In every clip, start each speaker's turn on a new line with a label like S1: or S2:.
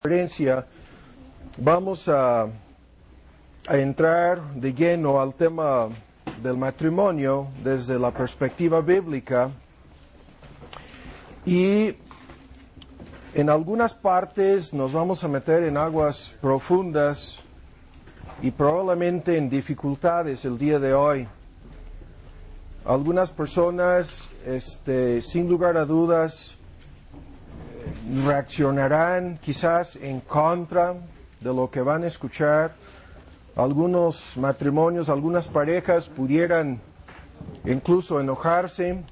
S1: conferencia vamos a entrar de lleno al tema del matrimonio desde la perspectiva bíblica y en algunas partes nos vamos a meter en aguas profundas y probablemente en dificultades el día de hoy. Algunas personas, sin lugar a dudas, reaccionarán quizás en contra de lo que van a escuchar. Algunos matrimonios, algunas parejas pudieran incluso enojarse.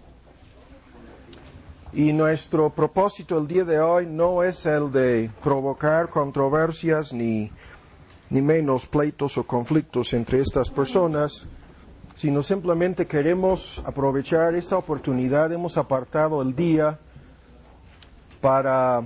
S1: Y nuestro propósito el día de hoy no es el de provocar controversias ni menos pleitos o conflictos entre estas personas, sino simplemente queremos aprovechar esta oportunidad. Hemos apartado el día para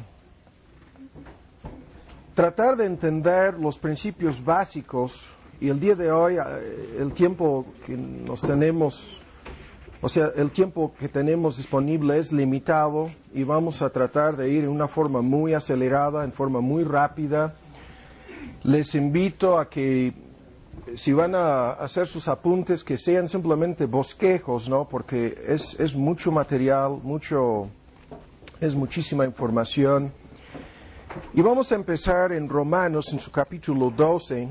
S1: tratar de entender los principios básicos, y el día de hoy el tiempo que nos tenemos, el tiempo que tenemos disponible es limitado y vamos a tratar de ir en una forma muy acelerada, en forma muy rápida. Les invito a que si van a hacer sus apuntes que sean simplemente bosquejos, ¿no? Porque es mucho material, es muchísima información. Y vamos a empezar en Romanos, en su capítulo 12.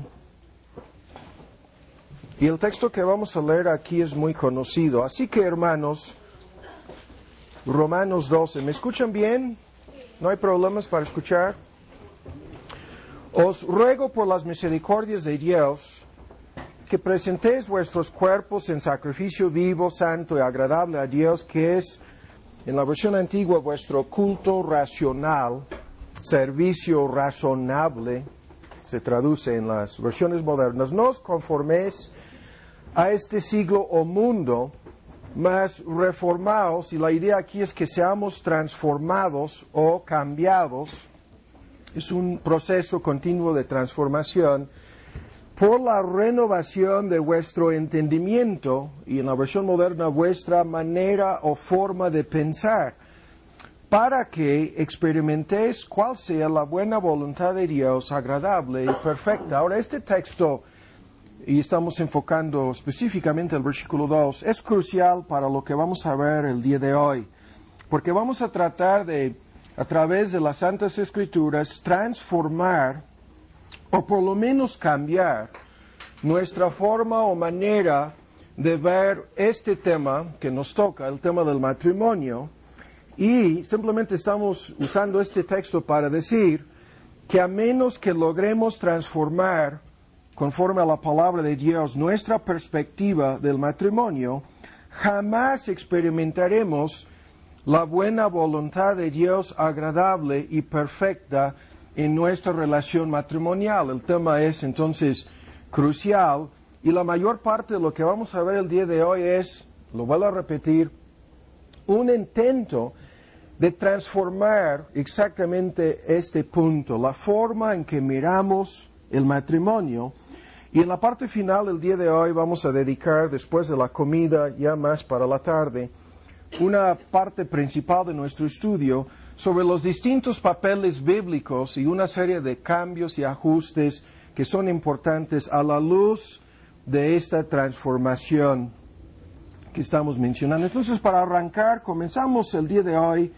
S1: Y el texto que vamos a leer aquí es muy conocido. Así que, hermanos, Romanos 12. ¿Me escuchan bien? ¿No hay problemas para escuchar? Os ruego por las misericordias de Dios que presentéis vuestros cuerpos en sacrificio vivo, santo y agradable a Dios, que es, en la versión antigua, vuestro culto racional, servicio razonable, se traduce en las versiones modernas. No os conforméis a este siglo o mundo, mas reformaos, y la idea aquí es que seamos transformados o cambiados. Es un proceso continuo de transformación por la renovación de vuestro entendimiento, y en la versión moderna, vuestra manera o forma de pensar, para que experimentéis cuál sea la buena voluntad de Dios, agradable y perfecta. Ahora, este texto, y estamos enfocando específicamente el versículo 2, es crucial para lo que vamos a ver el día de hoy, porque vamos a tratar de, a través de las Santas Escrituras, transformar, o por lo menos cambiar, nuestra forma o manera de ver este tema que nos toca, el tema del matrimonio. Y simplemente estamos usando este texto para decir que a menos que logremos transformar, conforme a la palabra de Dios, nuestra perspectiva del matrimonio, jamás experimentaremos la buena voluntad de Dios agradable y perfecta en nuestra relación matrimonial. El tema es entonces crucial, y la mayor parte de lo que vamos a ver el día de hoy es, lo vuelvo a repetir, un intento de transformar exactamente este punto, la forma en que miramos el matrimonio. Y en la parte final del día de hoy vamos a dedicar, después de la comida, ya más para la tarde, una parte principal de nuestro estudio sobre los distintos papeles bíblicos y una serie de cambios y ajustes que son importantes a la luz de esta transformación que estamos mencionando. Entonces, para arrancar, comenzamos el día de hoy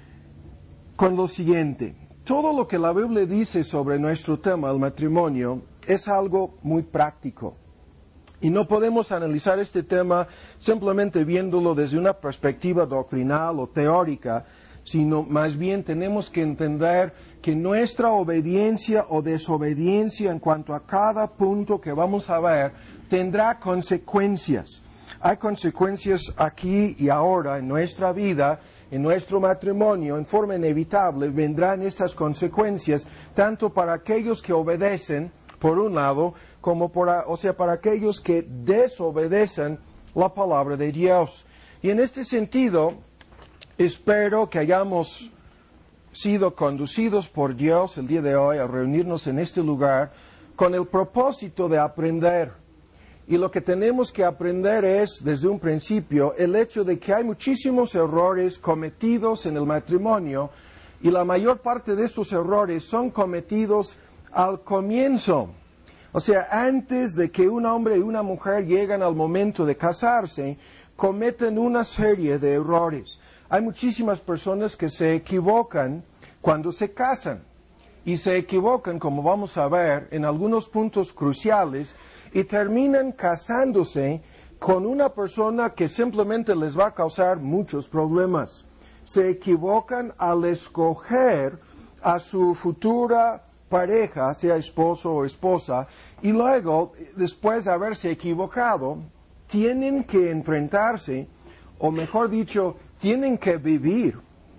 S1: con lo siguiente. Todo lo que la Biblia dice sobre nuestro tema, el matrimonio, es algo muy práctico. Y no podemos analizar este tema simplemente viéndolo desde una perspectiva doctrinal o teórica, sino más bien tenemos que entender que nuestra obediencia o desobediencia en cuanto a cada punto que vamos a ver tendrá consecuencias. Hay consecuencias aquí y ahora en nuestra vida, en nuestro matrimonio. En forma inevitable vendrán estas consecuencias, tanto para aquellos que obedecen, por un lado, como para aquellos que desobedecen la palabra de Dios. Y en este sentido, espero que hayamos sido conducidos por Dios el día de hoy a reunirnos en este lugar con el propósito de aprender. Y lo que tenemos que aprender es, desde un principio, el hecho de que hay muchísimos errores cometidos en el matrimonio Y la mayor parte de estos errores son cometidos al comienzo. O sea, antes de que un hombre y una mujer lleguen al momento de casarse, cometen una serie de errores. Hay muchísimas personas que se equivocan cuando se casan. Y se equivocan, como vamos a ver, en algunos puntos cruciales y terminan casándose con una persona que simplemente les va a causar muchos problemas. Se equivocan al escoger a su futura pareja, sea esposo o esposa, y luego, después de haberse equivocado, tienen que enfrentarse, o mejor dicho, tienen que vivir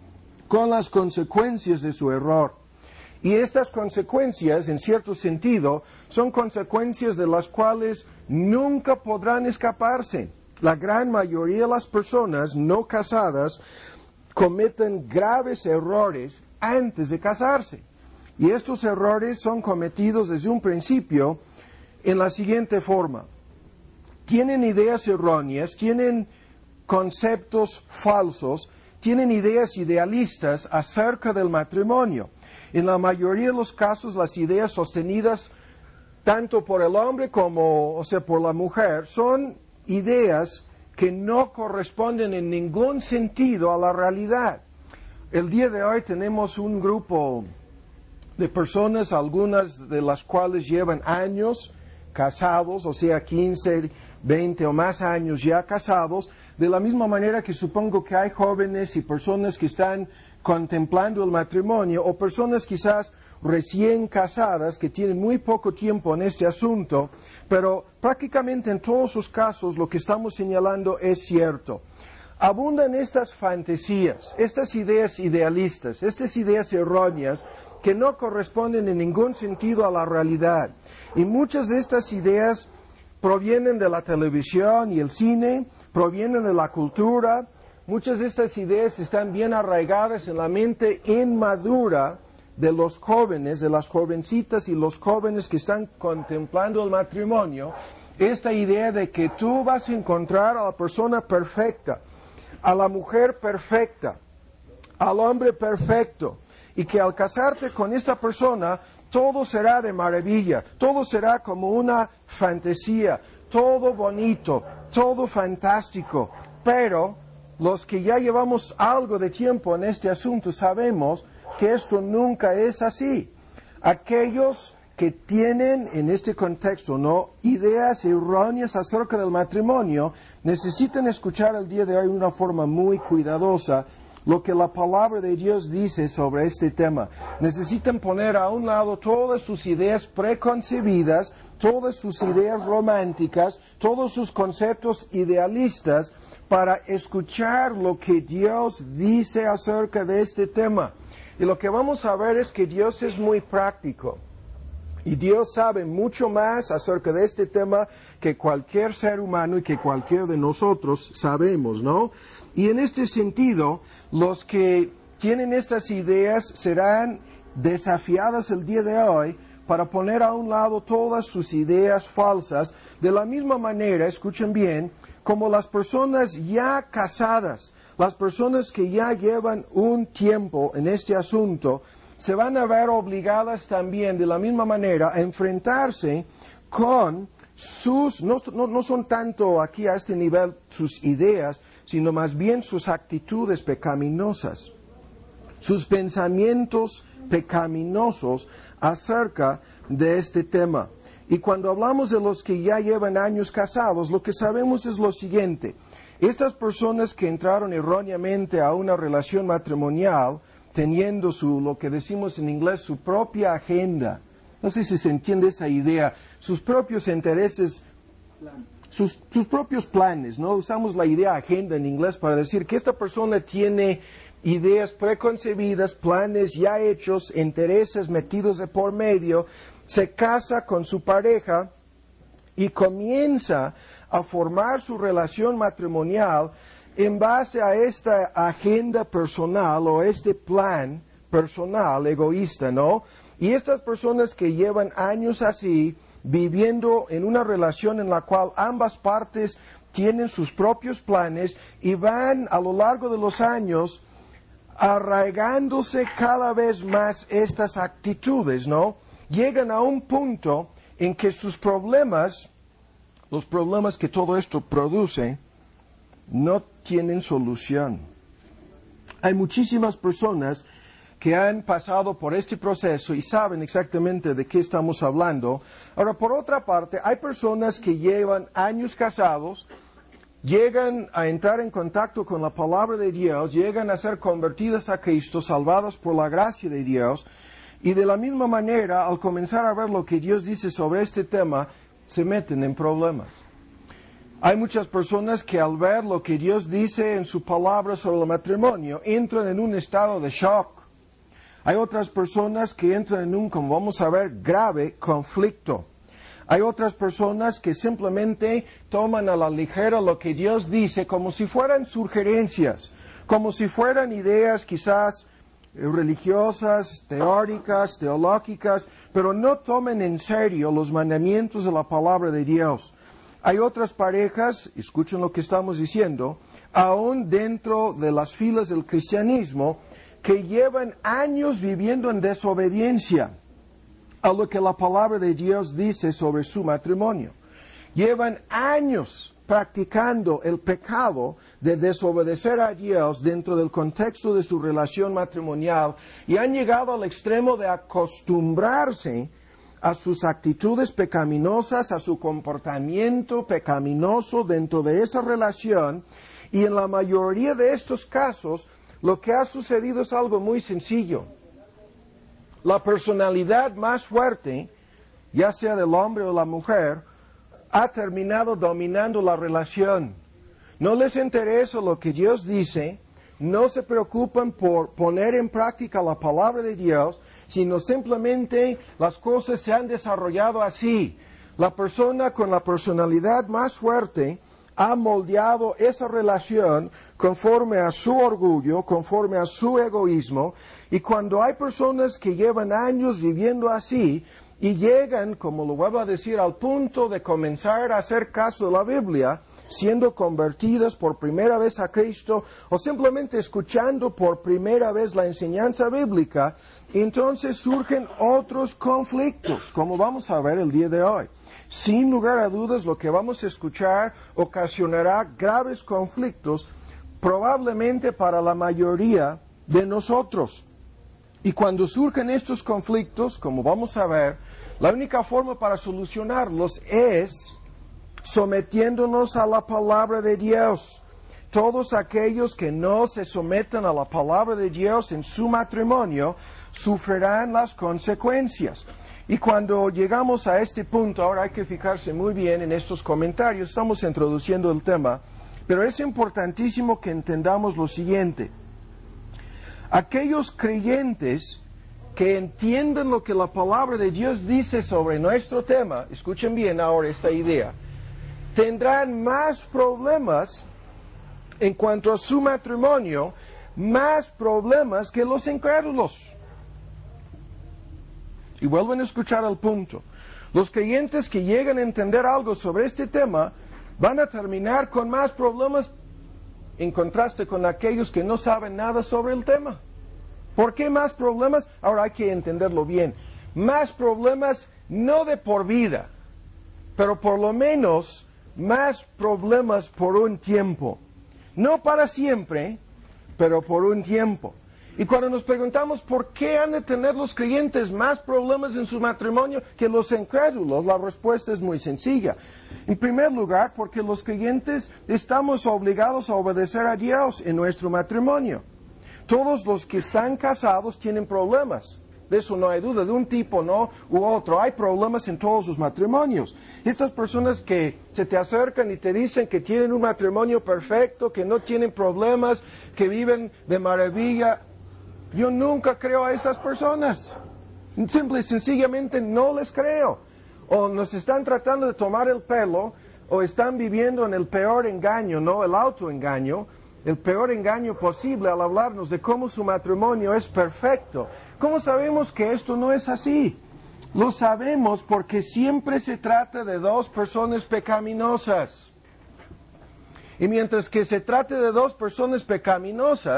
S1: con las consecuencias de su error. Y estas consecuencias, en cierto sentido, son consecuencias de las cuales nunca podrán escaparse. La gran mayoría de las personas no casadas cometen graves errores antes de casarse. Y estos errores son cometidos desde un principio en la siguiente forma. Tienen ideas erróneas, tienen conceptos falsos, tienen ideas idealistas acerca del matrimonio. En la mayoría de los casos, las ideas sostenidas tanto por el hombre como, por la mujer, son ideas que no corresponden en ningún sentido a la realidad. El día de hoy tenemos un grupo de personas, algunas de las cuales llevan años casados, 15, 20 o más años ya casados, de la misma manera que supongo que hay jóvenes y personas que están contemplando el matrimonio, o personas quizás recién casadas que tienen muy poco tiempo en este asunto, pero prácticamente en todos sus casos lo que estamos señalando es cierto. Abundan estas fantasías, estas ideas idealistas, estas ideas erróneas que no corresponden en ningún sentido a la realidad. Y muchas de estas ideas provienen de la televisión y el cine, provienen de la cultura. Muchas de estas ideas están bien arraigadas en la mente inmadura de los jóvenes, de las jovencitas y los jóvenes que están contemplando el matrimonio. Esta idea de que tú vas a encontrar a la persona perfecta, a la mujer perfecta, al hombre perfecto, y que al casarte con esta persona todo será de maravilla, todo será como una fantasía, todo bonito, todo fantástico, pero los que ya llevamos algo de tiempo en este asunto sabemos que esto nunca es así. Aquellos que tienen en este contexto ideas erróneas acerca del matrimonio necesitan escuchar el día de hoy de una forma muy cuidadosa lo que la palabra de Dios dice sobre este tema. Necesitan poner a un lado todas sus ideas preconcebidas, todas sus ideas románticas, todos sus conceptos idealistas, para escuchar lo que Dios dice acerca de este tema. Y lo que vamos a ver es que Dios es muy práctico. Y Dios sabe mucho más acerca de este tema que cualquier ser humano y que cualquiera de nosotros sabemos, ¿no? Y en este sentido, los que tienen estas ideas serán desafiadas el día de hoy para poner a un lado todas sus ideas falsas, de la misma manera, escuchen bien, como las personas ya casadas, las personas que ya llevan un tiempo en este asunto, se van a ver obligadas también de la misma manera a enfrentarse con sus, no son tanto aquí a este nivel sus ideas, sino más bien sus actitudes pecaminosas, sus pensamientos pecaminosos acerca de este tema. Y cuando hablamos de los que ya llevan años casados, lo que sabemos es lo siguiente: estas personas que entraron erróneamente a una relación matrimonial, teniendo lo que decimos en inglés, su propia agenda. No sé si se entiende esa idea. Sus propios intereses, sus propios planes, ¿no? Usamos la idea agenda en inglés para decir que esta persona tiene ideas preconcebidas, planes ya hechos, intereses metidos de por medio, se casa con su pareja y comienza a formar su relación matrimonial en base a esta agenda personal o este plan personal egoísta, ¿no? Y estas personas que llevan años así, viviendo en una relación en la cual ambas partes tienen sus propios planes y van a lo largo de los años arraigándose cada vez más estas actitudes, ¿no? Llegan a un punto en que sus problemas, los problemas que todo esto produce, no tienen solución. Hay muchísimas personas que han pasado por este proceso y saben exactamente de qué estamos hablando. Ahora, por otra parte, hay personas que llevan años casados, llegan a entrar en contacto con la palabra de Dios, llegan a ser convertidas a Cristo, salvadas por la gracia de Dios, y de la misma manera, al comenzar a ver lo que Dios dice sobre este tema, se meten en problemas. Hay muchas personas que al ver lo que Dios dice en su palabra sobre el matrimonio, entran en un estado de shock. Hay otras personas que entran en un, como vamos a ver, grave conflicto. Hay otras personas que simplemente toman a la ligera lo que Dios dice como si fueran sugerencias, como si fueran ideas quizás religiosas, teóricas, teológicas, pero no tomen en serio los mandamientos de la palabra de Dios. Hay otras parejas, escuchen lo que estamos diciendo, aún dentro de las filas del cristianismo, que llevan años viviendo en desobediencia a lo que la palabra de Dios dice sobre su matrimonio. Llevan años practicando el pecado de desobedecer a Dios dentro del contexto de su relación matrimonial y han llegado al extremo de acostumbrarse a sus actitudes pecaminosas, a su comportamiento pecaminoso dentro de esa relación, y en la mayoría de estos casos lo que ha sucedido es algo muy sencillo. La personalidad más fuerte, ya sea del hombre o la mujer, ha terminado dominando la relación. No les interesa lo que Dios dice, no se preocupan por poner en práctica la palabra de Dios, sino simplemente las cosas se han desarrollado así. La persona con la personalidad más fuerte ha moldeado esa relación conforme a su orgullo, conforme a su egoísmo, y cuando hay personas que llevan años viviendo así y llegan, como lo vuelvo a decir, al punto de comenzar a hacer caso de la Biblia, siendo convertidas por primera vez a Cristo o simplemente escuchando por primera vez la enseñanza bíblica, entonces surgen otros conflictos, como vamos a ver el día de hoy. Sin lugar a dudas, lo que vamos a escuchar ocasionará graves conflictos, probablemente para la mayoría de nosotros. Y cuando surgen estos conflictos, como vamos a ver, la única forma para solucionarlos es sometiéndonos a la palabra de Dios. Todos aquellos que no se sometan a la palabra de Dios en su matrimonio sufrirán las consecuencias. Y cuando llegamos a este punto, ahora hay que fijarse muy bien en estos comentarios, estamos introduciendo el tema, pero es importantísimo que entendamos lo siguiente. Aquellos creyentes que entienden lo que la palabra de Dios dice sobre nuestro tema, escuchen bien ahora esta idea, tendrán más problemas en cuanto a su matrimonio, más problemas que los incrédulos. Y vuelven a escuchar el punto. Los creyentes que llegan a entender algo sobre este tema van a terminar con más problemas en contraste con aquellos que no saben nada sobre el tema. ¿Por qué más problemas? Ahora hay que entenderlo bien. Más problemas no de por vida, pero por lo menos más problemas por un tiempo. No para siempre, pero por un tiempo. Y cuando nos preguntamos por qué han de tener los creyentes más problemas en su matrimonio que los incrédulos, la respuesta es muy sencilla. En primer lugar, porque los creyentes estamos obligados a obedecer a Dios en nuestro matrimonio. Todos los que están casados tienen problemas. De eso no hay duda, de un tipo no u otro. Hay problemas en todos sus matrimonios. Estas personas que se te acercan y te dicen que tienen un matrimonio perfecto, que no tienen problemas, que viven de maravilla, yo nunca creo a esas personas. Simple y sencillamente no les creo. O nos están tratando de tomar el pelo, o están viviendo en el peor engaño, ¿no? El autoengaño, el peor engaño posible al hablarnos de cómo su matrimonio es perfecto. ¿Cómo sabemos que esto no es así? Lo sabemos porque siempre se trata de dos personas pecaminosas. Y mientras que se trate de dos personas pecaminosas,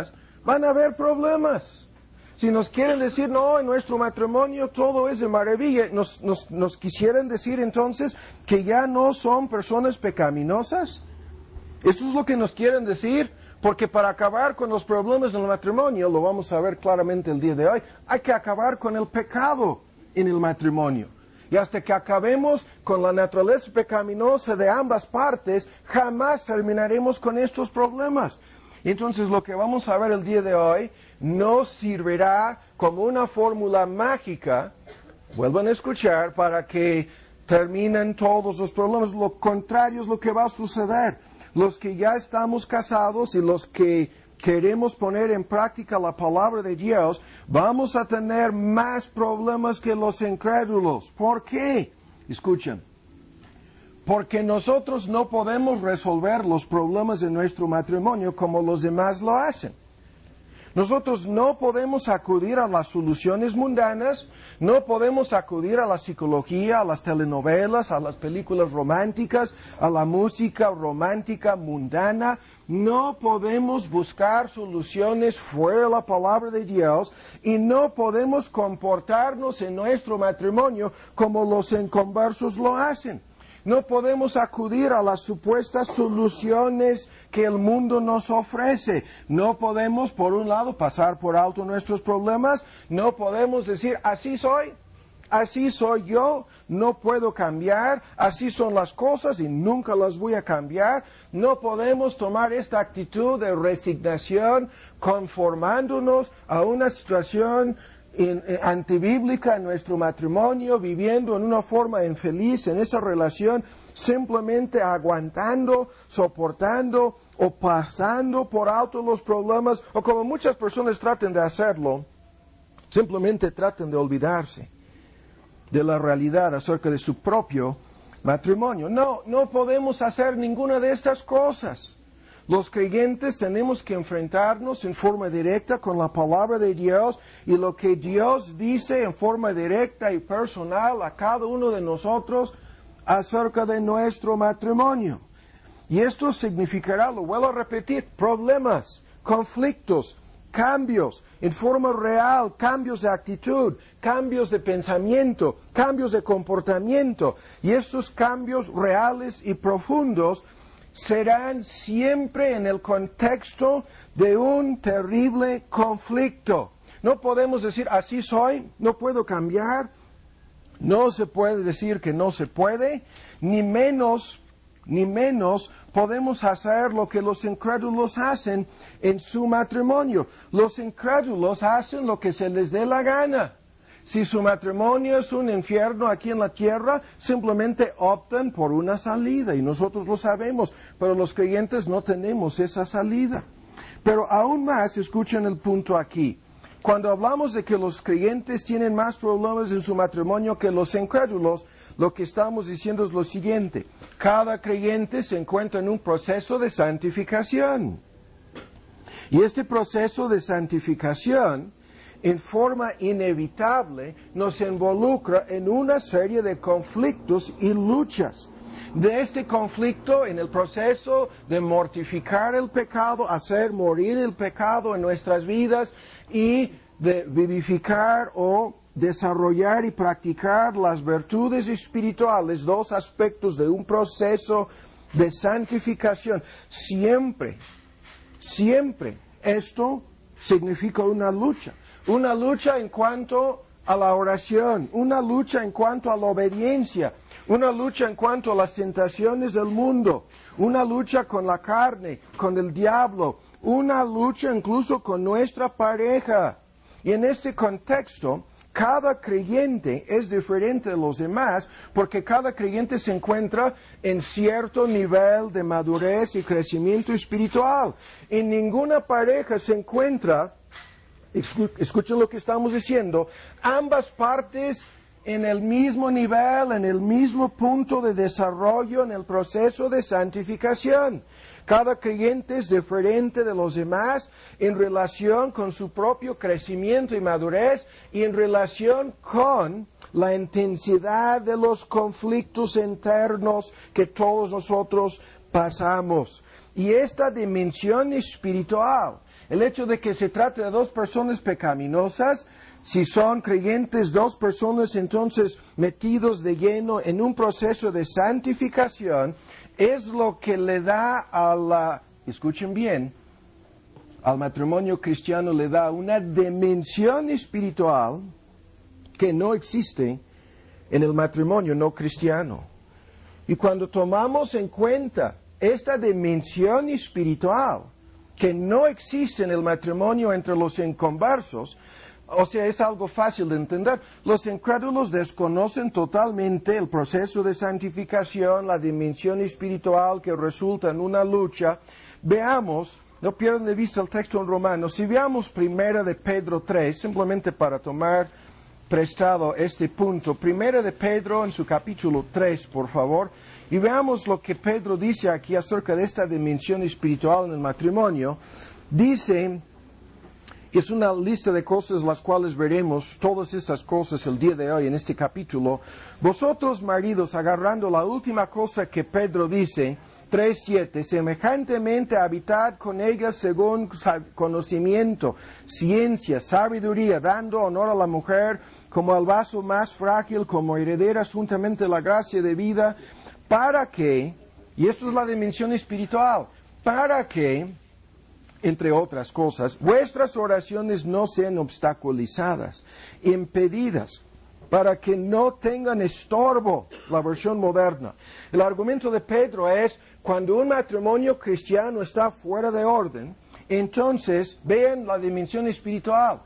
S1: van a haber problemas. Si nos quieren decir, no, en nuestro matrimonio todo es de maravilla, nos quisieran decir entonces que ya no son personas pecaminosas. Eso es lo que nos quieren decir, porque para acabar con los problemas del matrimonio, lo vamos a ver claramente el día de hoy, hay que acabar con el pecado en el matrimonio. Y hasta que acabemos con la naturaleza pecaminosa de ambas partes, jamás terminaremos con estos problemas. Entonces lo que vamos a ver el día de hoy no servirá como una fórmula mágica, vuelvan a escuchar, para que terminen todos los problemas. Lo contrario es lo que va a suceder. Los que ya estamos casados y los que queremos poner en práctica la palabra de Dios, vamos a tener más problemas que los incrédulos. ¿Por qué? Escuchen. Porque nosotros no podemos resolver los problemas de nuestro matrimonio como los demás lo hacen. Nosotros no podemos acudir a las soluciones mundanas, no podemos acudir a la psicología, a las telenovelas, a las películas románticas, a la música romántica mundana. No podemos buscar soluciones fuera de la palabra de Dios y no podemos comportarnos en nuestro matrimonio como los inconversos lo hacen. No podemos acudir a las supuestas soluciones que el mundo nos ofrece. No podemos, por un lado, pasar por alto nuestros problemas. No podemos decir, así soy yo, no puedo cambiar, así son las cosas y nunca las voy a cambiar. No podemos tomar esta actitud de resignación conformándonos a una situación antibíblica en nuestro matrimonio, viviendo en una forma infeliz en esa relación, simplemente aguantando, soportando o pasando por alto los problemas, o como muchas personas tratan de hacerlo, simplemente tratan de olvidarse de la realidad acerca de su propio matrimonio. No podemos hacer ninguna de estas cosas. Los creyentes tenemos que enfrentarnos en forma directa con la palabra de Dios y lo que Dios dice en forma directa y personal a cada uno de nosotros acerca de nuestro matrimonio. Y esto significará, lo vuelvo a repetir, problemas, conflictos, cambios en forma real, cambios de actitud, cambios de pensamiento, cambios de comportamiento. Y estos cambios reales y profundos serán siempre en el contexto de un terrible conflicto. No podemos decir, así soy, no puedo cambiar, no se puede decir que no se puede, ni menos podemos hacer lo que los incrédulos hacen en su matrimonio. Los incrédulos hacen lo que se les dé la gana. Si su matrimonio es un infierno aquí en la tierra, simplemente optan por una salida, y nosotros lo sabemos, pero los creyentes no tenemos esa salida. Pero aún más, escuchen el punto aquí. Cuando hablamos de que los creyentes tienen más problemas en su matrimonio que los incrédulos, lo que estamos diciendo es lo siguiente. Cada creyente se encuentra en un proceso de santificación. Y este proceso de santificación, en forma inevitable, nos involucra en una serie de conflictos y luchas. De este conflicto, en el proceso de mortificar el pecado, hacer morir el pecado en nuestras vidas y de vivificar o desarrollar y practicar las virtudes espirituales, dos aspectos de un proceso de santificación. Siempre esto significa una lucha. Una lucha en cuanto a la oración, una lucha en cuanto a la obediencia, una lucha en cuanto a las tentaciones del mundo, una lucha con la carne, con el diablo, una lucha incluso con nuestra pareja. Y en este contexto, cada creyente es diferente de los demás porque cada creyente se encuentra en cierto nivel de madurez y crecimiento espiritual. En ninguna pareja se encuentra, escuchen lo que estamos diciendo, ambas partes en el mismo nivel, en el mismo punto de desarrollo en el proceso de santificación. Cada creyente es diferente de los demás en relación con su propio crecimiento y madurez y en relación con la intensidad de los conflictos internos que todos nosotros pasamos. Y esta dimensión espiritual, El hecho de que se trate de dos personas pecaminosas, si son creyentes, dos personas entonces metidos de lleno en un proceso de santificación, es lo que le da escuchen bien, al matrimonio cristiano le da una dimensión espiritual que no existe en el matrimonio no cristiano. Y cuando tomamos en cuenta esta dimensión espiritual que no existe en el matrimonio entre los inconversos, o sea, es algo fácil de entender. Los incrédulos desconocen totalmente el proceso de santificación, la dimensión espiritual que resulta en una lucha. Veamos, no pierdan de vista el texto en Romanos, si veamos 1 de Pedro 3, simplemente para tomar prestado este punto. 1 de Pedro en su capítulo 3, por favor, y veamos lo que Pedro dice aquí acerca de esta dimensión espiritual en el matrimonio. Dice, que es una lista de cosas las cuales veremos todas estas cosas el día de hoy en este capítulo. Vosotros, maridos, agarrando la última cosa que Pedro dice, 3:7, semejantemente habitad con ellas según conocimiento, ciencia, sabiduría, dando honor a la mujer como al vaso más frágil, como heredera juntamente la gracia de vida, para que, y esto es la dimensión espiritual, para que, entre otras cosas, vuestras oraciones no sean obstaculizadas, impedidas, para que no tengan estorbo, la versión moderna. El argumento de Pedro es, cuando un matrimonio cristiano está fuera de orden, entonces vean la dimensión espiritual.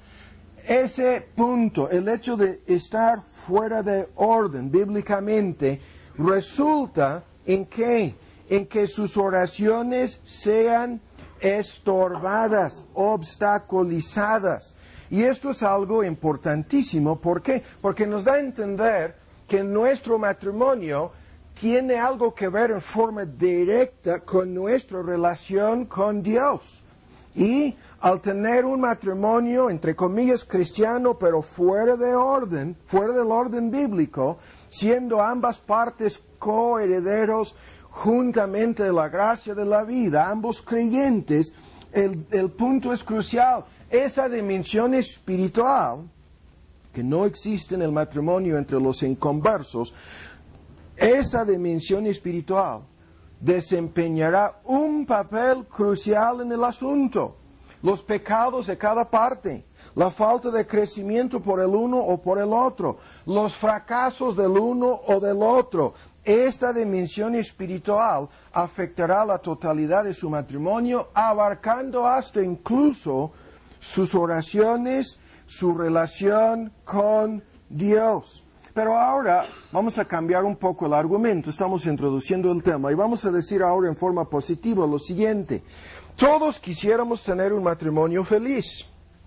S1: Ese punto, el hecho de estar fuera de orden bíblicamente, resulta en que sus oraciones sean estorbadas, obstaculizadas. Y esto es algo importantísimo. ¿Por qué? Porque nos da a entender que nuestro matrimonio tiene algo que ver en forma directa con nuestra relación con Dios. Y al tener un matrimonio, entre comillas, cristiano, pero fuera de orden, fuera del orden bíblico, siendo ambas partes coherederos juntamente de la gracia de la vida, ambos creyentes, el punto es crucial. Esa dimensión espiritual que no existe en el matrimonio entre los inconversos, esa dimensión espiritual desempeñará un papel crucial en el asunto. Los pecados de cada parte, la falta de crecimiento por el uno o por el otro, los fracasos del uno o del otro. Esta dimensión espiritual afectará la totalidad de su matrimonio, abarcando hasta incluso sus oraciones, su relación con Dios. Pero ahora vamos a cambiar un poco el argumento, estamos introduciendo el tema y vamos a decir ahora en forma positiva lo siguiente. Todos quisiéramos tener un matrimonio feliz.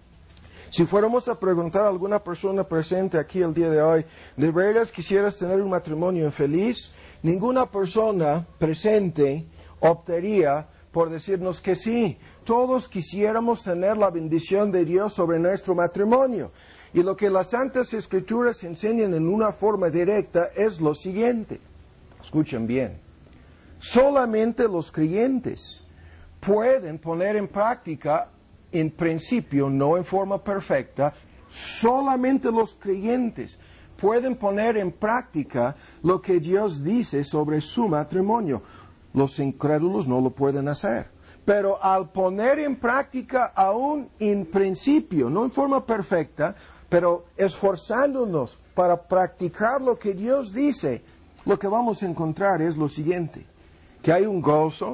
S1: Si fuéramos a preguntar a alguna persona presente aquí el día de hoy, ¿de veras quisieras tener un matrimonio feliz? Ninguna persona presente optaría por decirnos que sí. Todos quisiéramos tener la bendición de Dios sobre nuestro matrimonio. Y lo que las Santas Escrituras enseñan en una forma directa es lo siguiente. Escuchen bien. Solamente los creyentes pueden poner en práctica, en principio, no en forma perfecta, solamente los creyentes pueden poner en práctica lo que Dios dice sobre su matrimonio. Los incrédulos no lo pueden hacer. Pero al poner en práctica aún en principio, no en forma perfecta, pero esforzándonos para practicar lo que Dios dice, lo que vamos a encontrar es lo siguiente, que hay un gozo,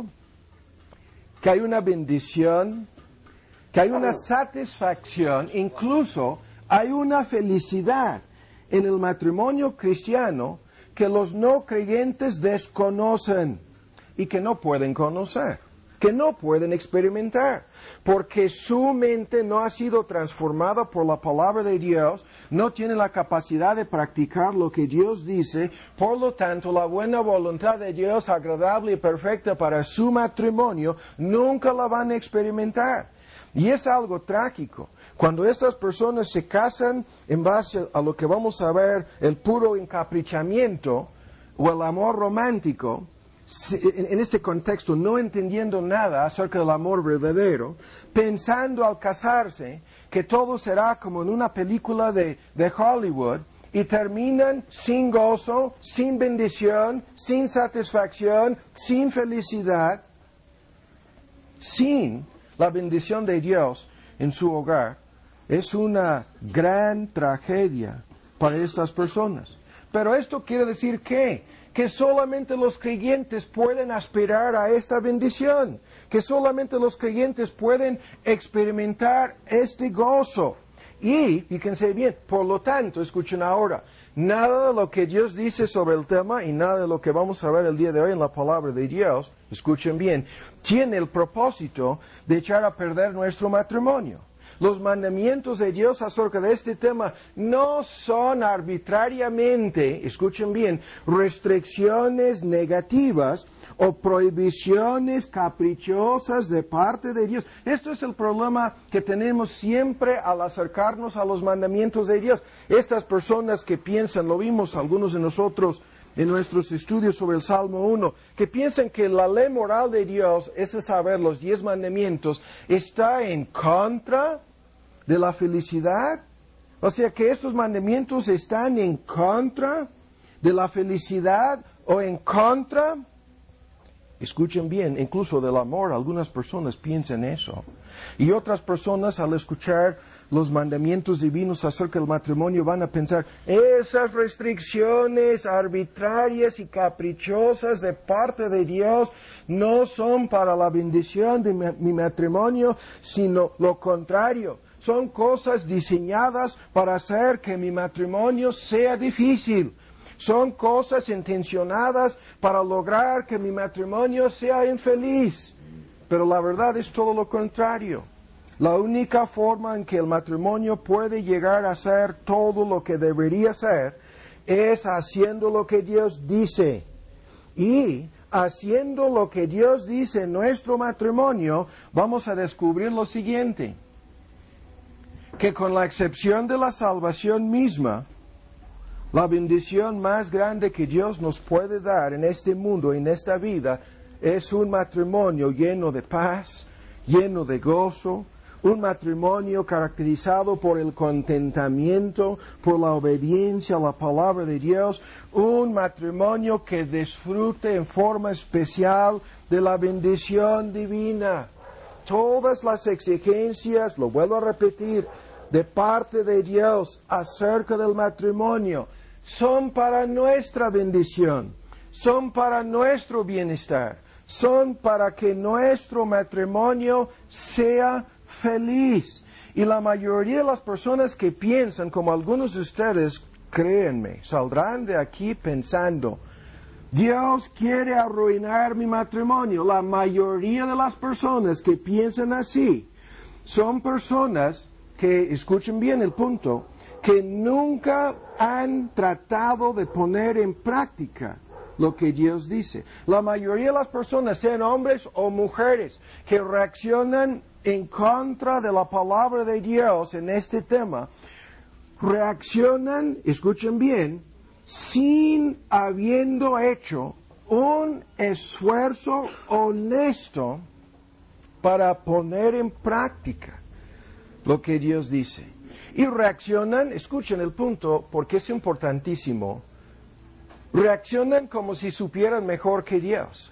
S1: que hay una bendición, que hay una satisfacción, incluso hay una felicidad en el matrimonio cristiano que los no creyentes desconocen y que no pueden conocer, que no pueden experimentar, porque su mente no ha sido transformada por la palabra de Dios, no tiene la capacidad de practicar lo que Dios dice, por lo tanto la buena voluntad de Dios agradable y perfecta para su matrimonio nunca la van a experimentar. Y es algo trágico. Cuando estas personas se casan en base a lo que vamos a ver, el puro encaprichamiento o el amor romántico, en este contexto, no entendiendo nada acerca del amor verdadero, pensando al casarse que todo será como en una película de Hollywood, y terminan sin gozo, sin bendición, sin satisfacción, sin felicidad, sin la bendición de Dios en su hogar. Es una gran tragedia para estas personas. Pero esto quiere decir que solamente los creyentes pueden aspirar a esta bendición, que solamente los creyentes pueden experimentar este gozo. Y, fíjense bien, por lo tanto, escuchen ahora, nada de lo que Dios dice sobre el tema y nada de lo que vamos a ver el día de hoy en la palabra de Dios, escuchen bien, tiene el propósito de echar a perder nuestro matrimonio. Los mandamientos de Dios acerca de este tema no son arbitrariamente, escuchen bien, restricciones negativas o prohibiciones caprichosas de parte de Dios. Esto es el problema que tenemos siempre al acercarnos a los mandamientos de Dios. Estas personas que piensan, lo vimos algunos de nosotros en nuestros estudios sobre el Salmo 1, que piensan que la ley moral de Dios, es saber los 10 mandamientos, está en contra de la felicidad. O sea que estos mandamientos están en contra de la felicidad o en contra, escuchen bien, incluso del amor. Algunas personas piensan eso. Y otras personas al escuchar los mandamientos divinos acerca del matrimonio van a pensar, esas restricciones arbitrarias y caprichosas de parte de Dios no son para la bendición de mi matrimonio, sino lo contrario. Son cosas diseñadas para hacer que mi matrimonio sea difícil. Son cosas intencionadas para lograr que mi matrimonio sea infeliz. Pero la verdad es todo lo contrario. La única forma en que el matrimonio puede llegar a ser todo lo que debería ser es haciendo lo que Dios dice. Y haciendo lo que Dios dice en nuestro matrimonio, vamos a descubrir lo siguiente: que con la excepción de la salvación misma, la bendición más grande que Dios nos puede dar en este mundo, en esta vida, es un matrimonio lleno de paz, lleno de gozo, un matrimonio caracterizado por el contentamiento, por la obediencia a la palabra de Dios, un matrimonio que disfrute en forma especial de la bendición divina. Todas las exigencias, lo vuelvo a repetir, de parte de Dios acerca del matrimonio son para nuestra bendición, son para nuestro bienestar, son para que nuestro matrimonio sea feliz. Y la mayoría de las personas que piensan como algunos de ustedes, créanme, saldrán de aquí pensando, Dios quiere arruinar mi matrimonio. La mayoría de las personas que piensan así son personas que, escuchen bien el punto, que nunca han tratado de poner en práctica lo que Dios dice. La mayoría de las personas, sean hombres o mujeres, que reaccionan en contra de la palabra de Dios en este tema, reaccionan, escuchen bien, sin habiendo hecho un esfuerzo honesto para poner en práctica lo que Dios dice. Y reaccionan, escuchen el punto, porque es importantísimo, reaccionan como si supieran mejor que Dios.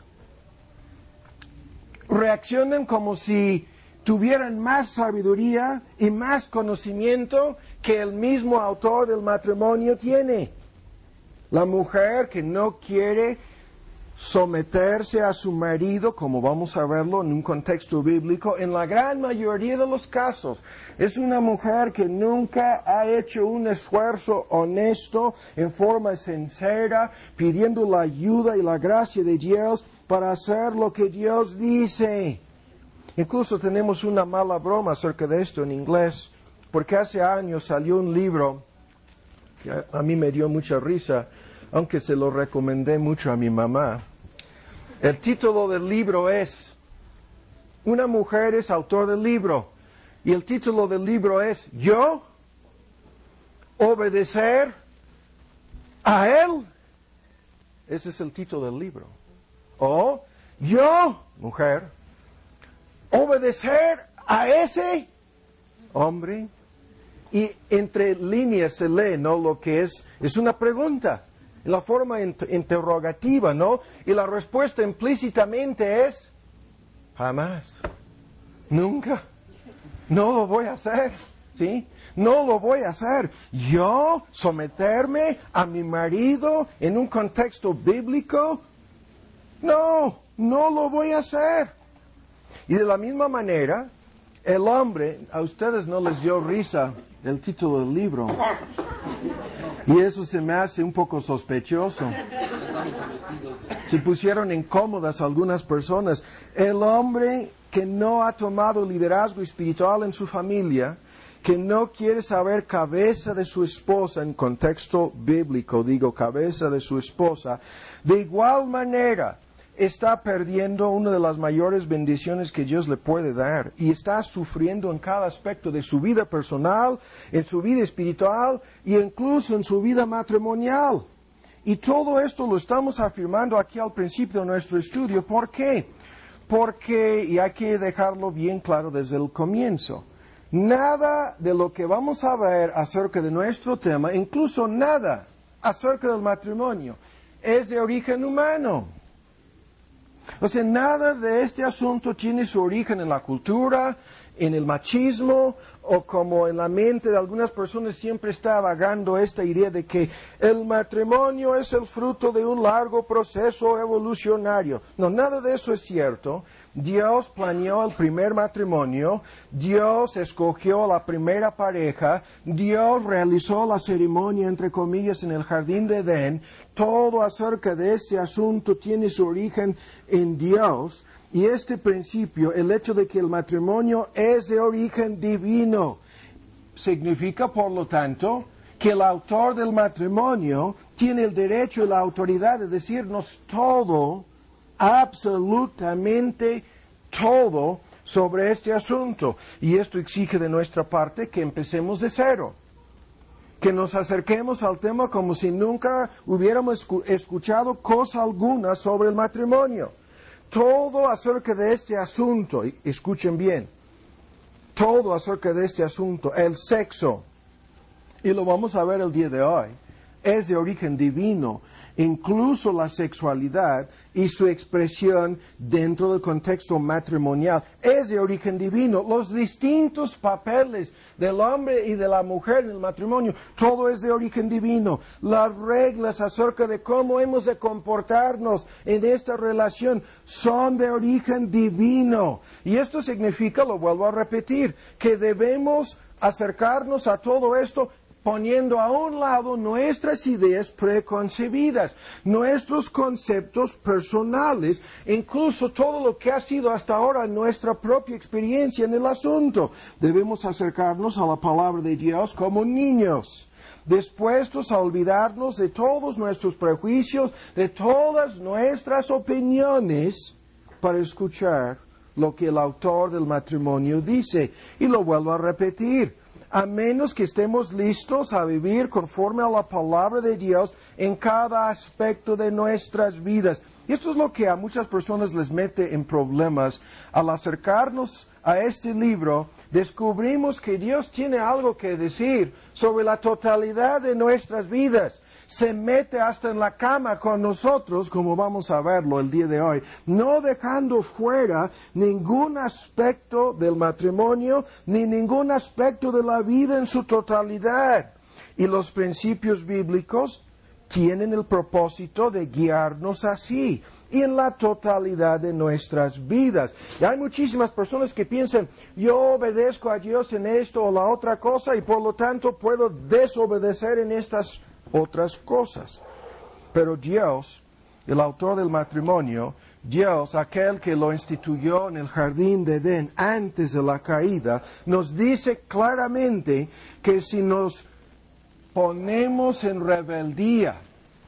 S1: Reaccionan como si tuvieran más sabiduría y más conocimiento que el mismo autor del matrimonio tiene. La mujer que no quiere someterse a su marido, como vamos a verlo en un contexto bíblico, en la gran mayoría de los casos, es una mujer que nunca ha hecho un esfuerzo honesto, en forma sincera, pidiendo la ayuda y la gracia de Dios para hacer lo que Dios dice. Incluso tenemos una mala broma acerca de esto en inglés, porque hace años salió un libro que a mí me dio mucha risa, aunque se lo recomendé mucho a mi mamá. El título del libro es Una mujer es autor del libro, y el título del libro es ¿Yo obedecer a él? Ese es el título del libro. O yo, mujer, obedecer a ese hombre. Y entre líneas se lee, ¿no? Lo que es una pregunta, en la forma interrogativa, ¿no? Y la respuesta implícitamente es, jamás, nunca, no lo voy a hacer, ¿sí? No lo voy a hacer. Yo someterme a mi marido en un contexto bíblico, no lo voy a hacer. Y de la misma manera, el hombre, a ustedes no les dio risa el título del libro. Y eso se me hace un poco sospechoso. Se pusieron incómodas algunas personas. El hombre que no ha tomado liderazgo espiritual en su familia, que no quiere saber cabeza de su esposa en contexto bíblico, digo cabeza de su esposa, de igual manera está perdiendo una de las mayores bendiciones que Dios le puede dar y está sufriendo en cada aspecto de su vida personal, en su vida espiritual e incluso en su vida matrimonial. Y todo esto lo estamos afirmando aquí al principio de nuestro estudio. ¿Por qué? Porque, y hay que dejarlo bien claro desde el comienzo, nada de lo que vamos a ver acerca de nuestro tema, incluso nada acerca del matrimonio, es de origen humano. O sea, nada de este asunto tiene su origen en la cultura, en el machismo, o como en la mente de algunas personas siempre está vagando esta idea de que el matrimonio es el fruto de un largo proceso evolucionario. No, nada de eso es cierto. Dios planeó el primer matrimonio, Dios escogió la primera pareja, Dios realizó la ceremonia, entre comillas, en el jardín de Edén. Todo acerca de este asunto tiene su origen en Dios. Y este principio, el hecho de que el matrimonio es de origen divino, significa, por lo tanto, que el autor del matrimonio tiene el derecho y la autoridad de decirnos todo, absolutamente todo, sobre este asunto. Y esto exige de nuestra parte que empecemos de cero, que nos acerquemos al tema como si nunca hubiéramos escuchado cosa alguna sobre el matrimonio. Todo acerca de este asunto, escuchen bien, todo acerca de este asunto, el sexo, y lo vamos a ver el día de hoy, es de origen divino, incluso la sexualidad y su expresión dentro del contexto matrimonial es de origen divino. Los distintos papeles del hombre y de la mujer en el matrimonio, todo es de origen divino. Las reglas acerca de cómo hemos de comportarnos en esta relación son de origen divino. Y esto significa, lo vuelvo a repetir, que debemos acercarnos a todo esto poniendo a un lado nuestras ideas preconcebidas, nuestros conceptos personales, incluso todo lo que ha sido hasta ahora nuestra propia experiencia en el asunto. Debemos acercarnos a la palabra de Dios como niños, dispuestos a olvidarnos de todos nuestros prejuicios, de todas nuestras opiniones, para escuchar lo que el autor del matrimonio dice. Y lo vuelvo a repetir. A menos que estemos listos a vivir conforme a la palabra de Dios en cada aspecto de nuestras vidas. Y esto es lo que a muchas personas les mete en problemas. Al acercarnos a este libro, descubrimos que Dios tiene algo que decir sobre la totalidad de nuestras vidas. Se mete hasta en la cama con nosotros, como vamos a verlo el día de hoy, no dejando fuera ningún aspecto del matrimonio, ni ningún aspecto de la vida en su totalidad. Y los principios bíblicos tienen el propósito de guiarnos así, y en la totalidad de nuestras vidas. Y hay muchísimas personas que piensan, yo obedezco a Dios en esto o la otra cosa, y por lo tanto puedo desobedecer en estas otras cosas. Pero Dios, el autor del matrimonio, Dios, aquel que lo instituyó en el jardín de Edén antes de la caída, nos dice claramente que si nos ponemos en rebeldía,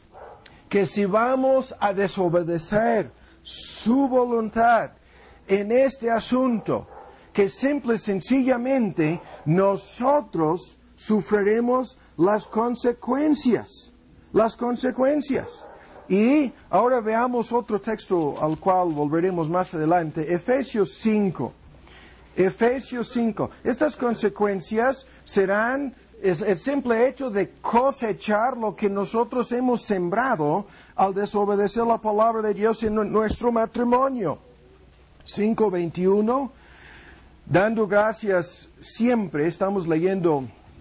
S1: que si vamos a desobedecer su voluntad en este asunto, que simple y sencillamente nosotros sufriremos las consecuencias. Y ahora veamos otro texto al cual volveremos más adelante, Efesios 5. Efesios 5. Estas consecuencias serán el simple hecho de cosechar lo que nosotros hemos sembrado al desobedecer la palabra de Dios en nuestro matrimonio. 5:21. Dando gracias siempre, estamos leyendo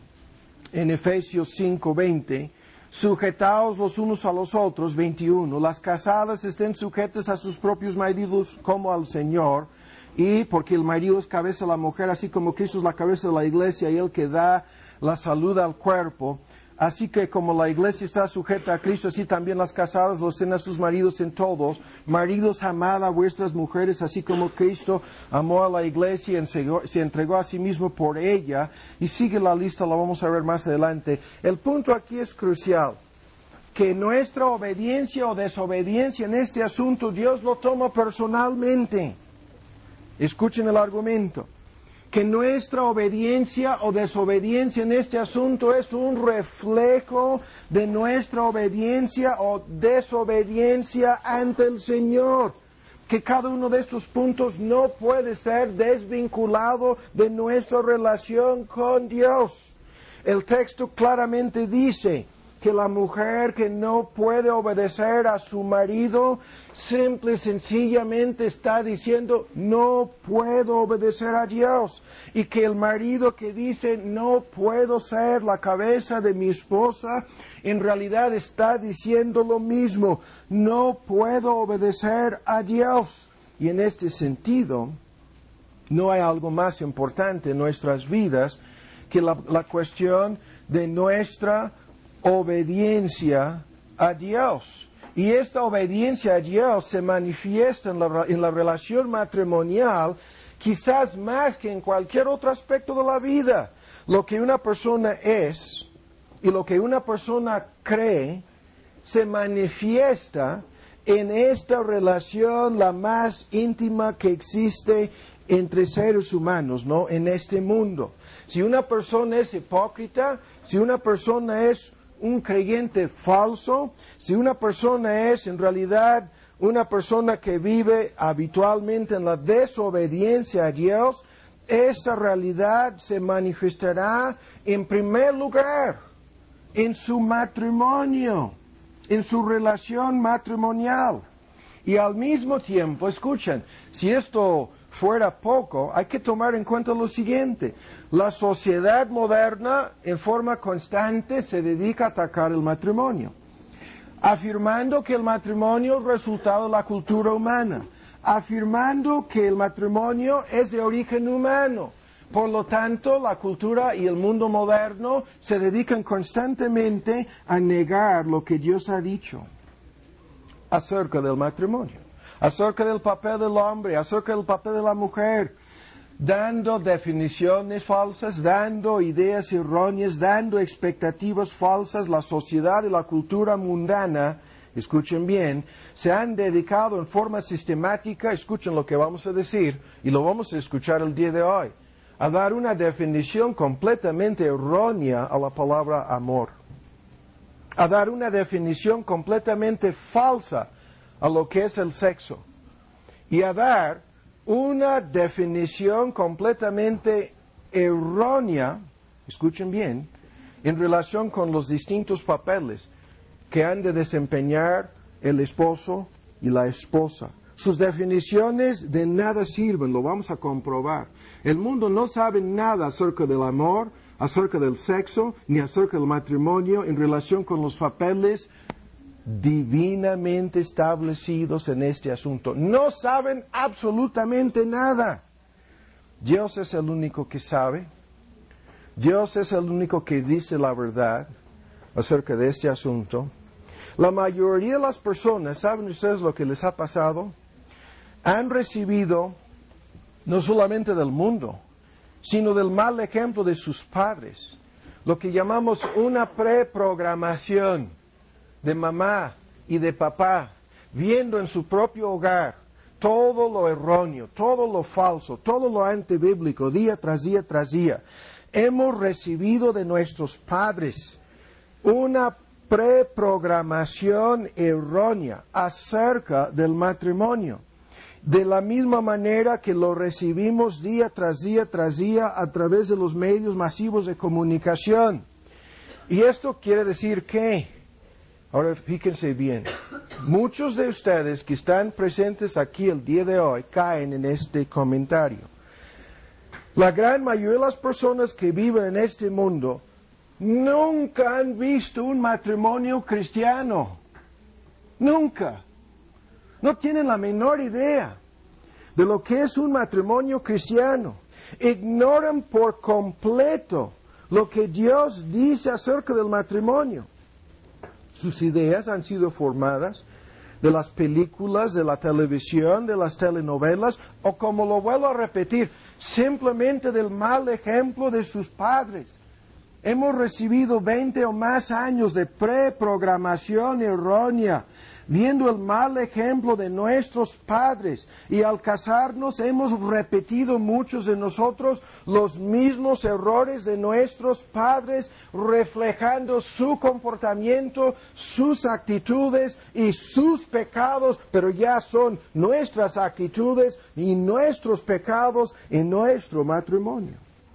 S1: en Efesios 5:20, sujetaos los unos a los otros, 21, las casadas estén sujetas a sus propios maridos como al Señor, y porque el marido es cabeza de la mujer, así como Cristo es la cabeza de la iglesia y el que da la salud al cuerpo. Así que como la iglesia está sujeta a Cristo, así también las casadas lo estén a sus maridos en todos. Maridos, amad a vuestras mujeres, así como Cristo amó a la iglesia y se entregó a sí mismo por ella. Y sigue la lista, la vamos a ver más adelante. El punto aquí es crucial, que nuestra obediencia o desobediencia en este asunto, Dios lo toma personalmente. Escuchen el argumento. Que nuestra obediencia o desobediencia en este asunto es un reflejo de nuestra obediencia o desobediencia ante el Señor. Que cada uno de estos puntos no puede ser desvinculado de nuestra relación con Dios. El texto claramente dice que la mujer que no puede obedecer a su marido, simple y sencillamente está diciendo, no puedo obedecer a Dios. Y que el marido que dice, no puedo ser la cabeza de mi esposa, en realidad está diciendo lo mismo, no puedo obedecer a Dios. Y en este sentido, no hay algo más importante en nuestras vidas que la cuestión de nuestra obediencia a Dios. Y esta obediencia a Dios se manifiesta en la relación matrimonial, quizás más que en cualquier otro aspecto de la vida. Lo que una persona es y lo que una persona cree se manifiesta en esta relación la más íntima que existe entre seres humanos, ¿no? En este mundo. Si una persona es hipócrita, si una persona es un creyente falso, si una persona es en realidad una persona que vive habitualmente en la desobediencia a Dios, esta realidad se manifestará en primer lugar en su matrimonio, en su relación matrimonial. Y al mismo tiempo, escuchen, si esto fuera poco, hay que tomar en cuenta lo siguiente. La sociedad moderna en forma constante se dedica a atacar el matrimonio, afirmando que el matrimonio es resultado de la cultura humana, afirmando que el matrimonio es de origen humano. Por lo tanto, la cultura y el mundo moderno se dedican constantemente a negar lo que Dios ha dicho acerca del matrimonio, acerca del papel del hombre, acerca del papel de la mujer, dando definiciones falsas, dando ideas erróneas, dando expectativas falsas. La sociedad y la cultura mundana, escuchen bien, se han dedicado en forma sistemática, escuchen lo que vamos a decir, y lo vamos a escuchar el día de hoy, a dar una definición completamente errónea a la palabra amor, a dar una definición completamente falsa a lo que es el sexo, y a dar una definición completamente errónea, escuchen bien, en relación con los distintos papeles que han de desempeñar el esposo y la esposa. Sus definiciones de nada sirven, lo vamos a comprobar. El mundo no sabe nada acerca del amor, acerca del sexo, ni acerca del matrimonio en relación con los papeles divinamente establecidos en este asunto. No saben absolutamente nada. Dios es el único que sabe. Dios es el único que dice la verdad acerca de este asunto. La mayoría de las personas, ¿saben ustedes lo que les ha pasado? Han recibido, no solamente del mundo, sino del mal ejemplo de sus padres, lo que llamamos una preprogramación de mamá y de papá, viendo en su propio hogar todo lo erróneo, todo lo falso, todo lo antibíblico, día tras día tras día. Hemos recibido de nuestros padres una preprogramación errónea acerca del matrimonio. De la misma manera que lo recibimos día tras día tras día a través de los medios masivos de comunicación. Y esto quiere decir que, ahora fíjense bien, muchos de ustedes que están presentes aquí el día de hoy caen en este comentario. La gran mayoría de las personas que viven en este mundo nunca han visto un matrimonio cristiano. Nunca. No tienen la menor idea de lo que es un matrimonio cristiano. Ignoran por completo lo que Dios dice acerca del matrimonio. Sus ideas han sido formadas de las películas, de la televisión, de las telenovelas, o como lo vuelvo a repetir, simplemente del mal ejemplo de sus padres. Hemos recibido 20 o más años de preprogramación errónea, viendo el mal ejemplo de nuestros padres, y al casarnos hemos repetido muchos de nosotros los mismos errores de nuestros padres, reflejando su comportamiento, sus actitudes y sus pecados, pero ya son nuestras actitudes y nuestros pecados en nuestro matrimonio.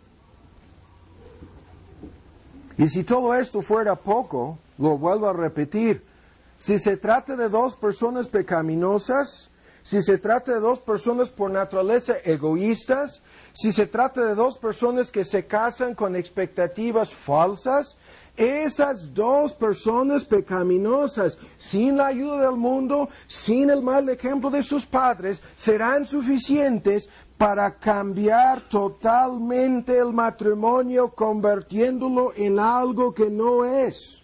S1: Y si todo esto fuera poco, lo vuelvo a repetir, si se trata de dos personas pecaminosas, si se trata de dos personas por naturaleza egoístas, si se trata de dos personas que se casan con expectativas falsas, esas dos personas pecaminosas, sin la ayuda del mundo, sin el mal ejemplo de sus padres, serán suficientes para cambiar totalmente el matrimonio, convirtiéndolo en algo que no es.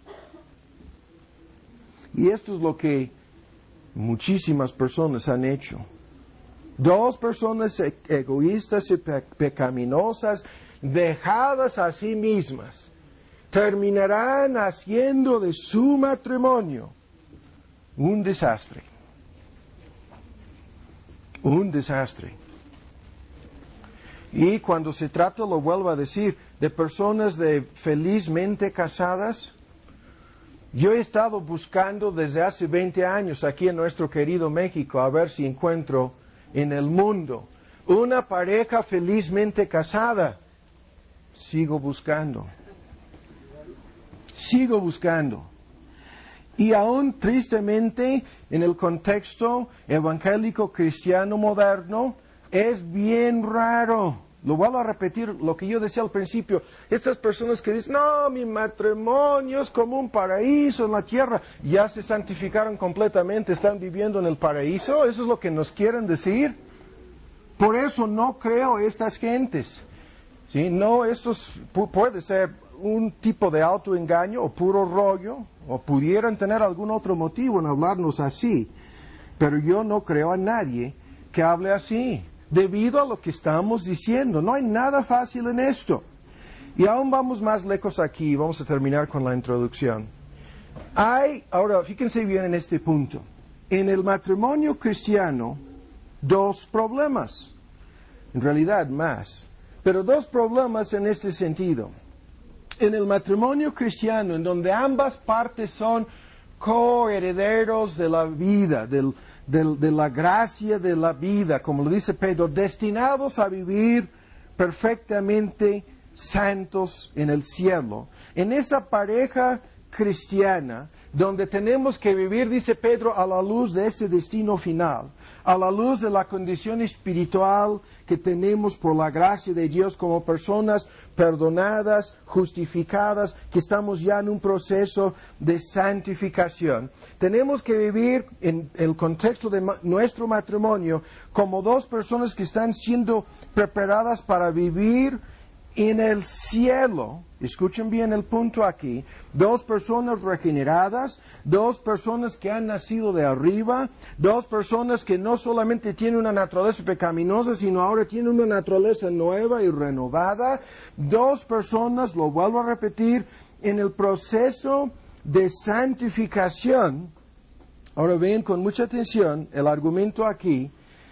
S1: Y esto es lo que muchísimas personas han hecho. Dos personas egoístas y pecaminosas, dejadas a sí mismas, terminarán haciendo de su matrimonio un desastre. Un desastre. Y cuando se trata, lo vuelvo a decir, de personas felizmente casadas, yo he estado buscando desde hace 20 años aquí en nuestro querido México, a ver si encuentro en el mundo una pareja felizmente casada. Sigo buscando. Sigo buscando. Y aún tristemente, en el contexto evangélico cristiano moderno, es bien raro. Lo vuelvo a repetir lo que yo decía al principio. Estas personas que dicen, no, mi matrimonio es como un paraíso en la tierra, ya se santificaron completamente, están viviendo en el paraíso. ¿Eso es lo que nos quieren decir? Por eso no creo estas gentes. ¿Sí? No, esto puede ser un tipo de autoengaño o puro rollo, o pudieran tener algún otro motivo en hablarnos así. Pero yo no creo a nadie que hable así, debido a lo que estamos diciendo. No hay nada fácil en esto. Y aún vamos más lejos aquí, vamos a terminar con la introducción. Ahora, fíjense bien en este punto. En el matrimonio cristiano, dos problemas. En realidad, más. Pero dos problemas en este sentido. En el matrimonio cristiano, en donde ambas partes son coherederos de la vida, de la gracia de la vida, como lo dice Pedro, destinados a vivir perfectamente santos en el cielo. En esa pareja cristiana, donde tenemos que vivir, dice Pedro, a la luz de ese destino final, a la luz de la condición espiritual que tenemos por la gracia de Dios como personas perdonadas, justificadas, que estamos ya en un proceso de santificación. Tenemos que vivir en el contexto de nuestro matrimonio como dos personas que están siendo preparadas para vivir en el cielo. Escuchen bien el punto aquí. Dos personas regeneradas, dos personas que han nacido de arriba, dos personas que no solamente tienen una naturaleza pecaminosa, sino ahora tienen una naturaleza nueva y renovada. Dos personas, lo vuelvo a repetir, en el proceso de santificación. Ahora ven con mucha atención el argumento aquí.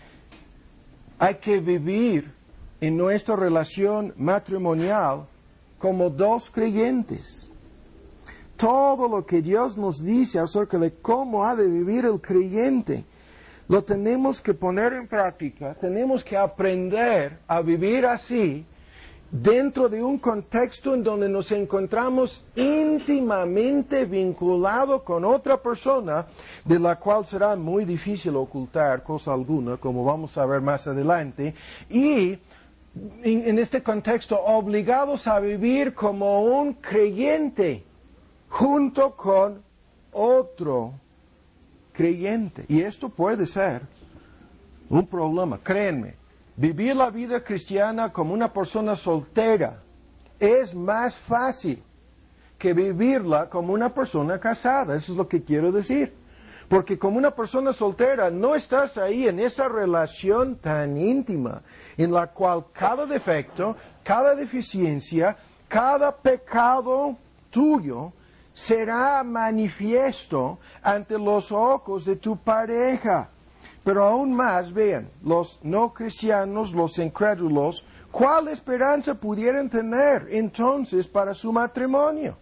S1: Hay que vivir en nuestra relación matrimonial como dos creyentes. todo lo que Dios nos dice acerca de cómo ha de vivir el creyente, lo tenemos que poner en práctica, tenemos que aprender a vivir así, dentro de un contexto en donde nos encontramos íntimamente vinculados con otra persona, de la cual será muy difícil ocultar cosa alguna, como vamos a ver más adelante, y en este contexto obligados a vivir como un creyente, junto con otro creyente. Y esto puede ser un problema, créanme. Vivir la vida cristiana como una persona soltera es más fácil que vivirla como una persona casada. Eso es lo que quiero decir. Porque como una persona soltera no estás ahí en esa relación tan íntima en la cual cada defecto, cada deficiencia, cada pecado tuyo será manifiesto ante los ojos de tu pareja. Pero aún más, vean, los no cristianos, los incrédulos, ¿cuál esperanza pudieran tener entonces para su matrimonio?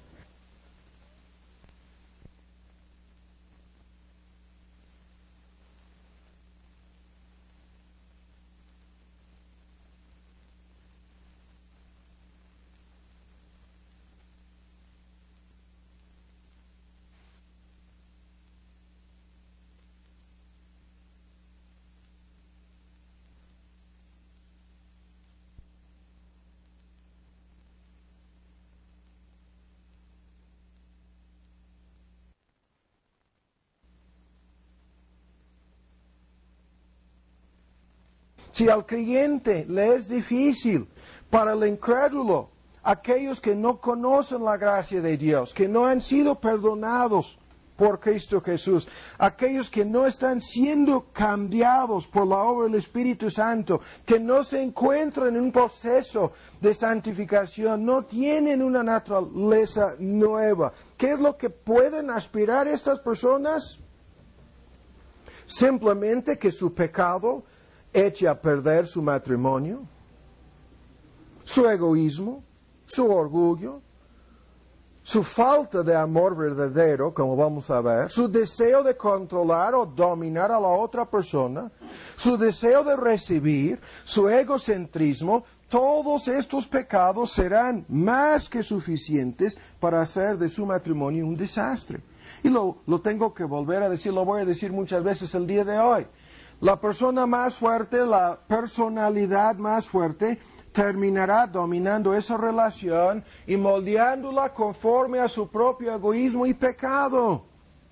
S1: Si al creyente le es difícil, para el incrédulo, aquellos que no conocen la gracia de Dios, que no han sido perdonados por Cristo Jesús, aquellos que no están siendo cambiados por la obra del Espíritu Santo, que no se encuentran en un proceso de santificación, no tienen una naturaleza nueva. ¿Qué es lo que pueden aspirar estas personas? Simplemente que su pecado eche a perder su matrimonio, su egoísmo, su orgullo, su falta de amor verdadero, como vamos a ver, su deseo de controlar o dominar a la otra persona, su deseo de recibir, su egocentrismo. Todos estos pecados serán más que suficientes para hacer de su matrimonio un desastre. Y lo tengo que volver a decir, lo voy a decir muchas veces el día de hoy. La persona más fuerte, la personalidad más fuerte, terminará dominando esa relación y moldeándola conforme a su propio egoísmo y pecado.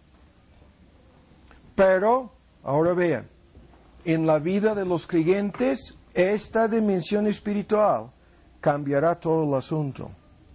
S1: Pero, ahora vean, en la vida de los creyentes, esta dimensión espiritual cambiará todo el asunto.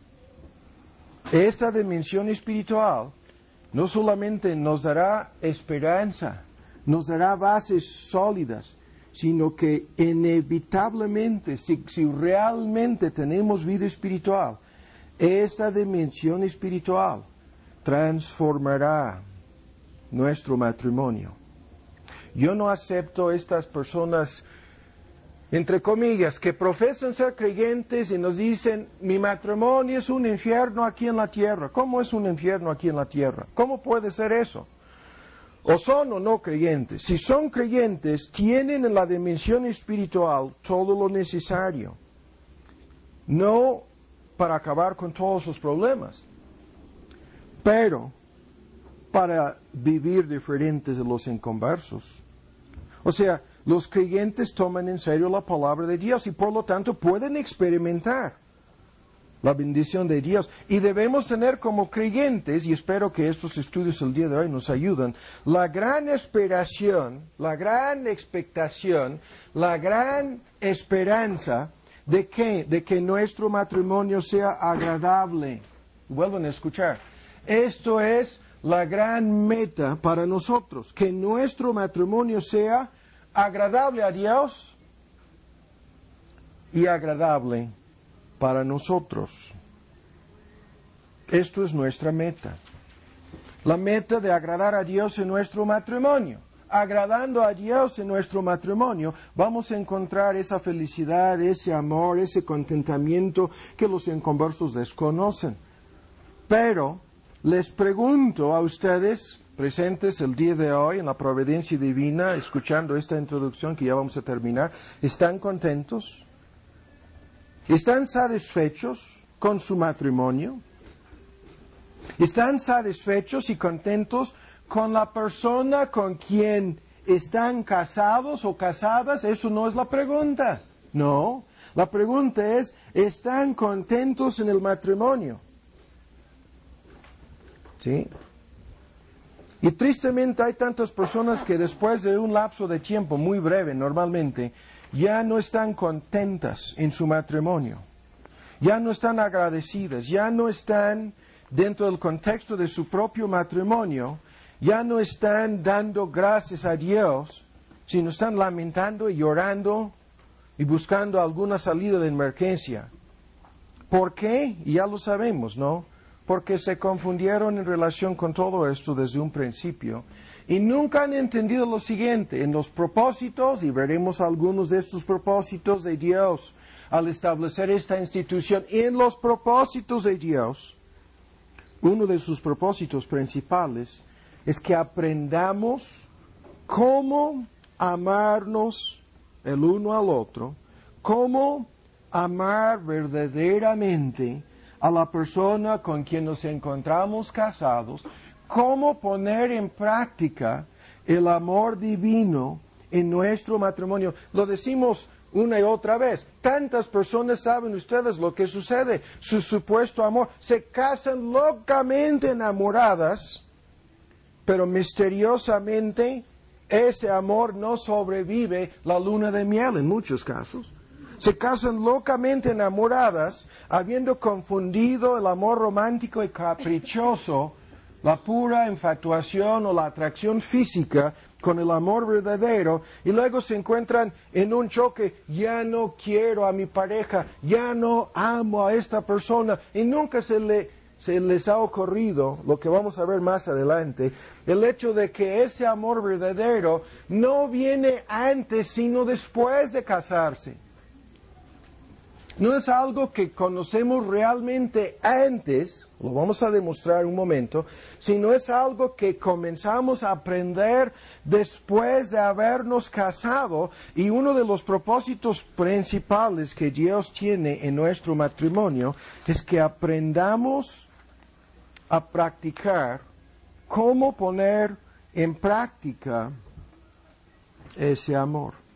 S1: Esta dimensión espiritual no solamente nos dará esperanza, nos dará bases sólidas, sino que inevitablemente, si realmente tenemos vida espiritual, esta dimensión espiritual transformará nuestro matrimonio. Yo no acepto estas personas, entre comillas, que profesan ser creyentes y nos dicen, mi matrimonio es un infierno aquí en la tierra. ¿Cómo es un infierno aquí en la tierra? ¿Cómo puede ser eso? O son o no creyentes. Si son creyentes, tienen en la dimensión espiritual todo lo necesario. No para acabar con todos sus problemas, pero para vivir diferentes de los inconversos. O sea, los creyentes toman en serio la palabra de Dios y por lo tanto pueden experimentar la bendición de Dios. Y debemos tener como creyentes, y espero que estos estudios el día de hoy nos ayuden, la gran esperación, la gran expectación, la gran esperanza de que nuestro matrimonio sea agradable. Vuelvan a escuchar. Esto es la gran meta para nosotros, que nuestro matrimonio sea agradable a Dios y agradable para nosotros. Esto es nuestra meta. La meta de agradar a Dios en nuestro matrimonio. Agradando a Dios en nuestro matrimonio, vamos a encontrar esa felicidad, ese amor, ese contentamiento que los inconversos desconocen. Pero les pregunto a ustedes, presentes el día de hoy en la providencia divina, escuchando esta introducción que ya vamos a terminar, ¿están contentos? ¿Están satisfechos con su matrimonio? ¿Están satisfechos y contentos con la persona con quien están casados o casadas? Eso no es la pregunta. No, la pregunta es, ¿están contentos en el matrimonio? ¿Sí? Y tristemente hay tantas personas que después de un lapso de tiempo muy breve, normalmente, ya no están contentas en su matrimonio. Ya no están agradecidas, ya no están dentro del contexto de su propio matrimonio, ya no están dando gracias a Dios, sino están lamentando y llorando y buscando alguna salida de emergencia. ¿Por qué? Ya lo sabemos, ¿no? Porque se confundieron en relación con todo esto desde un principio y nunca han entendido lo siguiente, en los propósitos, y veremos algunos de estos propósitos de Dios al establecer esta institución, en los propósitos de Dios, uno de sus propósitos principales es que aprendamos cómo amarnos el uno al otro, cómo amar verdaderamente a la persona con quien nos encontramos casados, cómo poner en práctica el amor divino en nuestro matrimonio. Lo decimos una y otra vez. Tantas personas saben ustedes lo que sucede. Su supuesto amor. Se casan locamente enamoradas, pero misteriosamente ese amor no sobrevive la luna de miel en muchos casos. Se casan locamente enamoradas, habiendo confundido el amor romántico y caprichoso, la pura infatuación o la atracción física, con el amor verdadero, y luego se encuentran en un choque. Ya no quiero a mi pareja, ya no amo a esta persona, y nunca se les ha ocurrido, lo que vamos a ver más adelante, el hecho de que ese amor verdadero no viene antes, sino después de casarse. No es algo que conocemos realmente antes, lo vamos a demostrar un momento, sino es algo que comenzamos a aprender después de habernos casado. Y uno de los propósitos principales que Dios tiene en nuestro matrimonio es que aprendamos a practicar cómo poner en práctica ese amor.